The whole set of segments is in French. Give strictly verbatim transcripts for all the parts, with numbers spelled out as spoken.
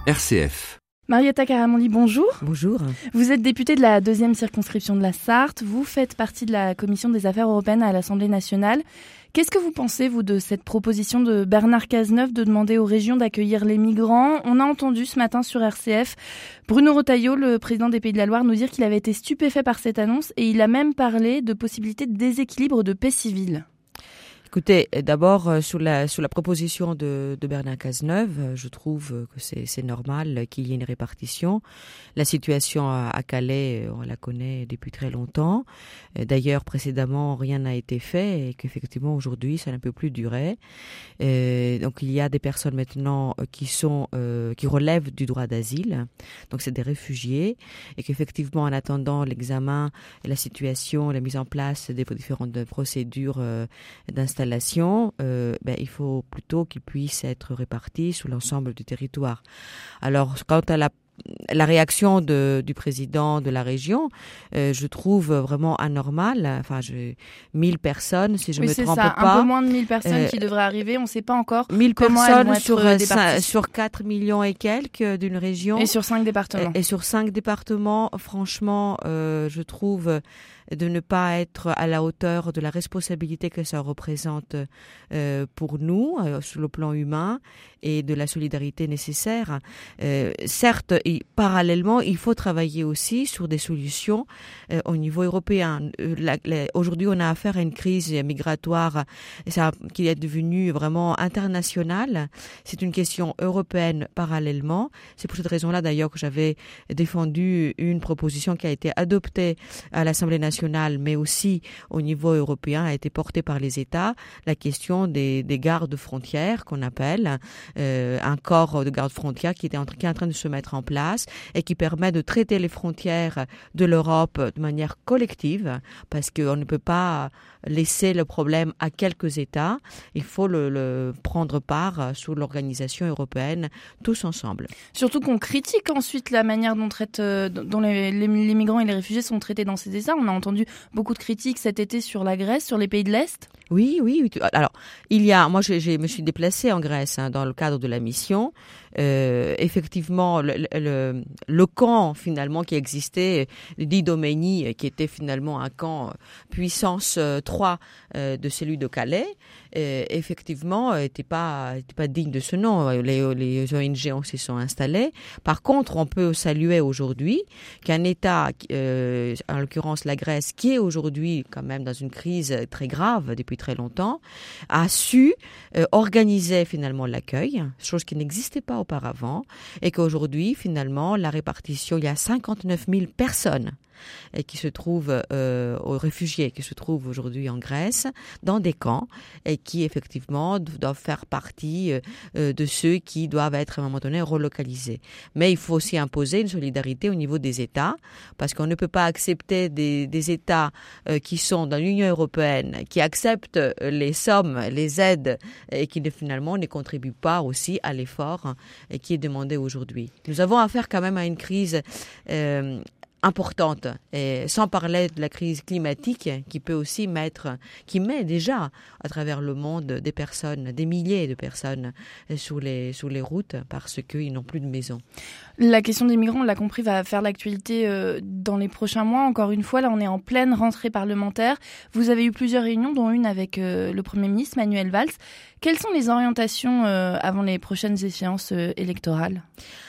R C F. Marietta Caramondi, bonjour. Bonjour. Vous êtes députée de la deuxième circonscription de la Sarthe. Vous faites partie de la Commission des Affaires européennes à l'Assemblée nationale. Qu'est-ce que vous pensez, vous, de cette proposition de Bernard Cazeneuve de demander aux régions d'accueillir les migrants ? On a entendu ce matin sur R C F Bruno Retailleau, le président des Pays de la Loire, nous dire qu'il avait été stupéfait par cette annonce et il a même parlé de possibilités de déséquilibre de paix civile. Écoutez, d'abord, euh, sur la, sur la proposition de, de Bernard Cazeneuve, euh, je trouve que c'est, c'est normal qu'il y ait une répartition. La situation à, à Calais, on la connaît depuis très longtemps. Euh, d'ailleurs, précédemment, rien n'a été fait et qu'effectivement, aujourd'hui, ça ne peut plus durer. Euh, donc, il y a des personnes maintenant qui sont, euh, qui relèvent du droit d'asile. Donc, c'est des réfugiés et qu'effectivement, en attendant l'examen et la situation, la mise en place des différentes procédures euh, d'installation, Installation, euh, ben, il faut plutôt qu'ils puissent être répartis sur l'ensemble du territoire. Alors, quant à la La réaction de, du président de la région, euh, je trouve vraiment anormale. Enfin, je, mille personnes, si je oui, me c'est trompe ça, pas. Un peu moins de mille personnes euh, qui devraient arriver. On ne sait pas encore mille comment personnes elles vont être sur, départies. sur quatre millions et quelques d'une région. Et sur cinq départements. Et, et sur cinq départements, franchement, euh, je trouve de ne pas être à la hauteur de la responsabilité que ça représente euh, pour nous, euh, sur le plan humain, et de la solidarité nécessaire. Euh, certes, et parallèlement, il faut travailler aussi sur des solutions euh, au niveau européen. Euh, la, la, aujourd'hui, on a affaire à une crise migratoire ça, qui est devenue vraiment internationale. C'est une question européenne parallèlement. C'est pour cette raison-là, d'ailleurs, que j'avais défendu une proposition qui a été adoptée à l'Assemblée nationale, mais aussi au niveau européen, a été portée par les États. La question des, des gardes frontières, qu'on appelle, euh, un corps de gardes-frontières qui, était en, qui est en train de se mettre en place et qui permet de traiter les frontières de l'Europe de manière collective, parce qu'on ne peut pas laisser le problème à quelques États. Il faut le, le prendre part sous l'organisation européenne, tous ensemble. Surtout qu'on critique ensuite la manière dont, traite, dont les, les, les migrants et les réfugiés sont traités dans ces États. On a entendu beaucoup de critiques cet été sur la Grèce, sur les pays de l'Est. Oui, oui. oui. Alors, il y a, moi, je, je me suis déplacée en Grèce hein, dans le cadre de la mission. Euh, effectivement, le, le, le camp finalement qui existait, d'Idoménie, qui était finalement un camp puissance trois euh, de celui de Calais, euh, effectivement, n'était pas, était pas digne de ce nom. Les, les O N G s'y sont installés. Par contre, on peut saluer aujourd'hui qu'un État, euh, en l'occurrence la Grèce, qui est aujourd'hui quand même dans une crise très grave depuis très longtemps, a su euh, organiser finalement l'accueil, chose qui n'existait pas auparavant, et qu'aujourd'hui, finalement, la répartition, il y a cinquante-neuf mille personnes et qui se trouvent euh, aux réfugiés qui se trouvent aujourd'hui en Grèce dans des camps et qui effectivement doivent faire partie euh, de ceux qui doivent être à un moment donné relocalisés. Mais il faut aussi imposer une solidarité au niveau des États parce qu'on ne peut pas accepter des, des États euh, qui sont dans l'Union européenne, qui acceptent les sommes, les aides et qui finalement ne contribuent pas aussi à l'effort euh, qui est demandé aujourd'hui. Nous avons affaire quand même à une crise euh, importante, et sans parler de la crise climatique qui peut aussi mettre, qui met déjà à travers le monde des personnes, des milliers de personnes sur les, sur les routes parce qu'ils n'ont plus de maison. La question des migrants, on l'a compris, va faire l'actualité dans les prochains mois. Encore une fois, là, on est en pleine rentrée parlementaire. Vous avez eu plusieurs réunions, dont une avec le Premier ministre, Manuel Valls. Quelles sont les orientations avant les prochaines échéances électorales ?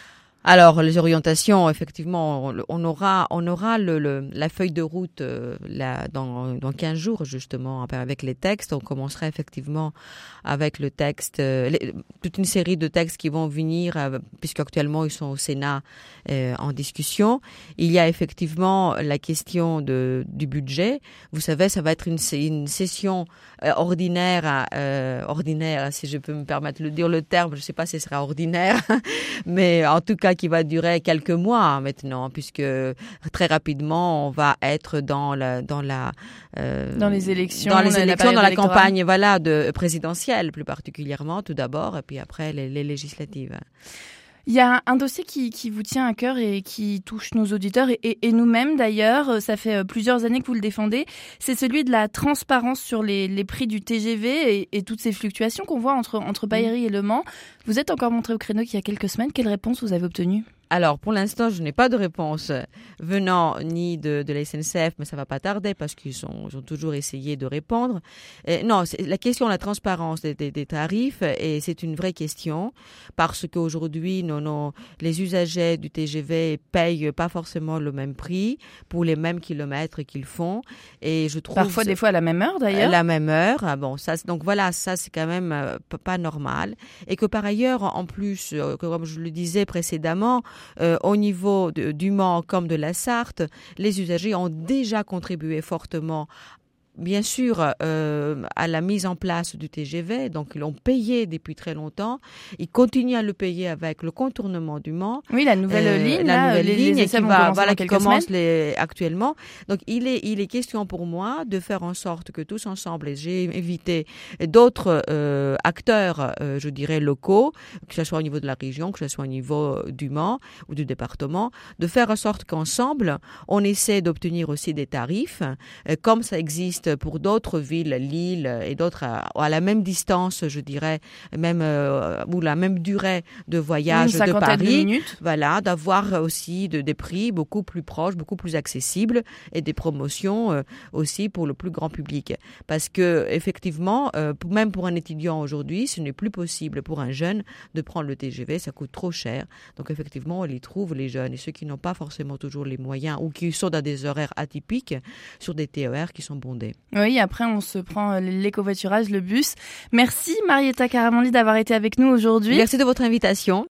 Alors, les orientations, effectivement, on aura, on aura le, le, la feuille de route euh, là, dans, dans quinze jours, justement, avec les textes. On commencera effectivement avec le texte, euh, les, toute une série de textes qui vont venir, euh, puisqu'actuellement ils sont au Sénat euh, en discussion. Il y a effectivement la question de, du budget. Vous savez, ça va être une, une session euh, ordinaire, euh, ordinaire, si je peux me permettre de dire le terme, je ne sais pas si ce sera ordinaire, mais en tout cas, qui va durer quelques mois maintenant, puisque très rapidement on va être dans la dans la euh, dans les élections, dans les élections, dans la électorale. campagne, voilà, de présidentielle plus particulièrement tout d'abord, et puis après les, les législatives. Il y a un dossier qui, qui vous tient à cœur et qui touche nos auditeurs et, et, et nous-mêmes d'ailleurs. Ça fait plusieurs années que vous le défendez. C'est celui de la transparence sur les, les prix du T G V et, et toutes ces fluctuations qu'on voit entre, entre Baillery et Le Mans. Vous êtes encore montré au créneau qu'il y a quelques semaines. Quelle réponse vous avez obtenue ? Alors, pour l'instant, je n'ai pas de réponse venant ni de, de la S N C F, mais ça va pas tarder parce qu'ils sont, ils ont toujours essayé de répondre. Et non, c'est la question de la transparence des, des, des tarifs, et c'est une vraie question parce qu'aujourd'hui, non, non, les usagers du T G V payent pas forcément le même prix pour les mêmes kilomètres qu'ils font. Et je trouve parfois, des fois, à la même heure d'ailleurs. La même heure. Ah bon, ça, donc voilà, ça c'est quand même euh, pas normal. Et que par ailleurs, en plus, euh, comme je le disais précédemment, Euh, au niveau de, du Mans comme de la Sarthe, les usagers ont déjà contribué fortement, bien sûr, euh, à la mise en place du T G V, donc ils l'ont payé depuis très longtemps. Ils continuent à le payer avec le contournement du Mans. Oui, la nouvelle euh, ligne, la là, nouvelle les, ligne les qui va, voilà, qui commence semaines. les, actuellement. Donc il est, il est question pour moi de faire en sorte que tous ensemble, et j'ai invité d'autres euh, acteurs, euh, je dirais locaux, que ce soit au niveau de la région, que ce soit au niveau du Mans ou du département, de faire en sorte qu'ensemble on essaie d'obtenir aussi des tarifs, euh, comme ça existe pour d'autres villes, Lille et d'autres à, à la même distance, je dirais, même euh, ou la même durée de voyage Une de Paris. De minutes. Voilà, d'avoir aussi de, des prix beaucoup plus proches, beaucoup plus accessibles et des promotions euh, aussi pour le plus grand public. Parce que effectivement, euh, même pour un étudiant aujourd'hui, ce n'est plus possible pour un jeune de prendre le T G V, ça coûte trop cher. Donc effectivement, on les trouve, les jeunes, et ceux qui n'ont pas forcément toujours les moyens ou qui sont dans des horaires atypiques sur des T E R qui sont bondés. Oui, après on se prend l'écovoiturage, le bus. Merci Marietta Caramanli d'avoir été avec nous aujourd'hui. Merci de votre invitation.